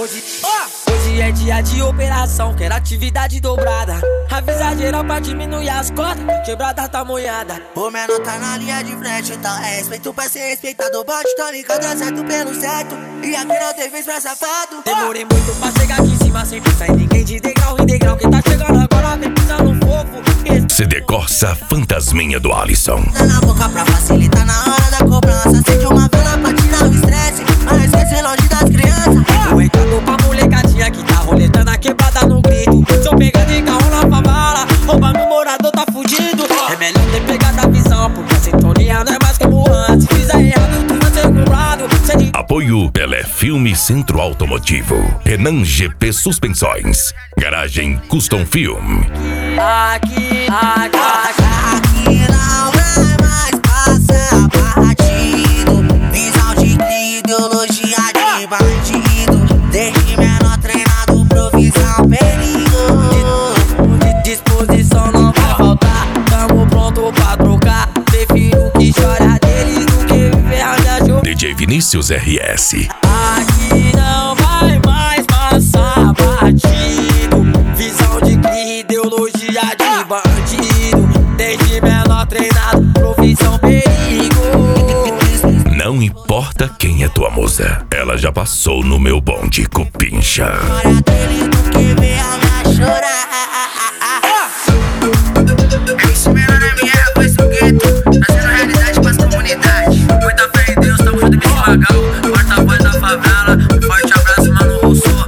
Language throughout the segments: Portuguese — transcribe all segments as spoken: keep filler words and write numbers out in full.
Hoje, oh, hoje é dia de operação, quero atividade dobrada. Avisa geral pra diminuir as cotas, quebrada tá molhada. O menor tá na linha de frente, então é respeito pra ser respeitado. O bote tô ligado, é certo pelo certo. E aqui não tem vez pra safado. Demorei muito pra chegar aqui em cima, sem pensar em ninguém, de degrau em degrau. Quem tá chegando agora vem pisando fofo. C D Corsa Fantasminha do Alisson. Tá na boca pra facilitar na hora da cobrança. Acende uma vela pra tirar o estresse, mas não esquece longe das crianças. O recado pra molecadinha que tá roletando a quebrada no grito. Se eu pegar de carro na favela, roubando o morador tá fudido. É melhor ter pegado a visão, porque a sintonia não é mais como antes. Se fizer errado, tu vai ser cobrado. De... Apoio Pelé Filme Centro Automotivo, Renan G P Suspensões, Garagem Custom Film. Aqui, aqui, aqui não é mais passar batido. Visão de cria, ideologia de bandido. Desde menor treinado, provisão, perigo. De, de disposição não vai faltar, tamo pronto pra trocar. Prefiro que chora deles do que viver a minha ajuda. D J Vinícius R S. Aqui não vai mais passar batido. Visão de cria, ideologia de bandido. Desde menor treinado, profissão, perigo. Não importa quem é tua musa, ela já passou no meu bonde cupincha. Chora dele do que ver a minha chorar. Esse menor é minha voz do gueto, trazendo realidade pras comunidades. Muita fé em Deus, tamo junto nesse magal. Porta-voz da favela, um forte abraço, mano Rousseau.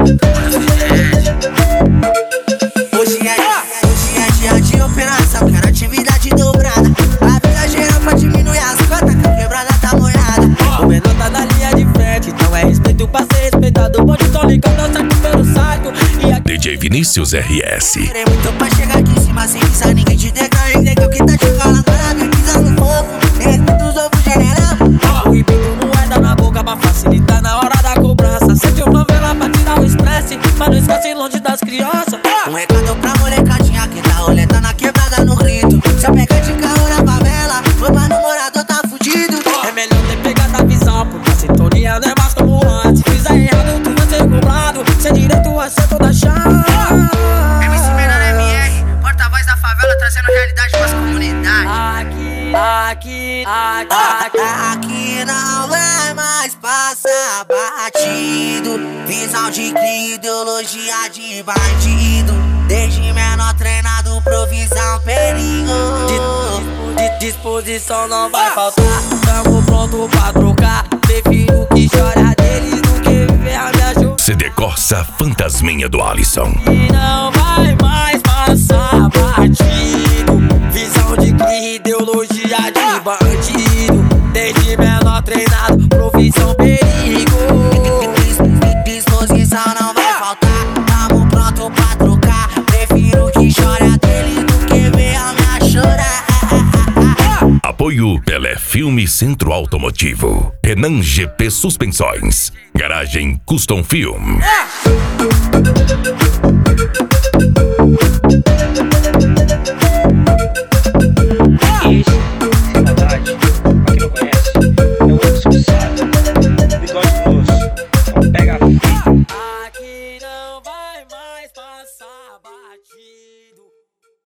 Hoje é, hoje é dia de operação, quero atividade dobrada. Avisa geral pra diminuir as cotas, que a quebrada tá molhada. O menor tá na linha de frente, então é respeito pra ser respeitado. O bonde tô ligado, certo pelo saco. E aqui... D J Vinícius R S. Demorei muito pra chegar aqui em cima, sem pisar ninguém te declara. Entendeu que tá te falando, agora vem pisando fogo. Respeito os ovos general. O repito não é dar na boca pra facilitar na hora da cobrança. Sente uma vela pra tirar o estresse, mas não esquece longe das crianças. Um recado pra molecadinha que tá roletando na quebrada no grito. Se eu pegar de carro na favela, o mano morador tá fudido. É melhor ter pegado a visão, porque a sintonia não é mais como antes. Se fizer errado, tu vai ser cobrado. Se é direito, vai ser toda chave. M C Menor M R, porta-voz da favela, trazendo realidade pras comunidades. Aqui, aqui, aqui, aqui. Aqui não é mais passar batido. Visão de cria, ideologia de bandido. Desde menor treinado, provisão, perigo. De, de disposição não vai faltar, tamo pronto pra trocar. Prefiro que chora deles do que viver a minha ajuda. C D Corsa Fantasminha do Alisson. E não vai mais passar batido. Visão de cria, ideologia de bandido. Desde menor treinado, profissão, perigo. Disposição não vai faltar, tamo pronto pra trocar. Prefiro que chora dele do que ver a minha chorar. Apoio Pelé Filme Centro Automotivo, Renan G P Suspensões, Garagem Custom Film.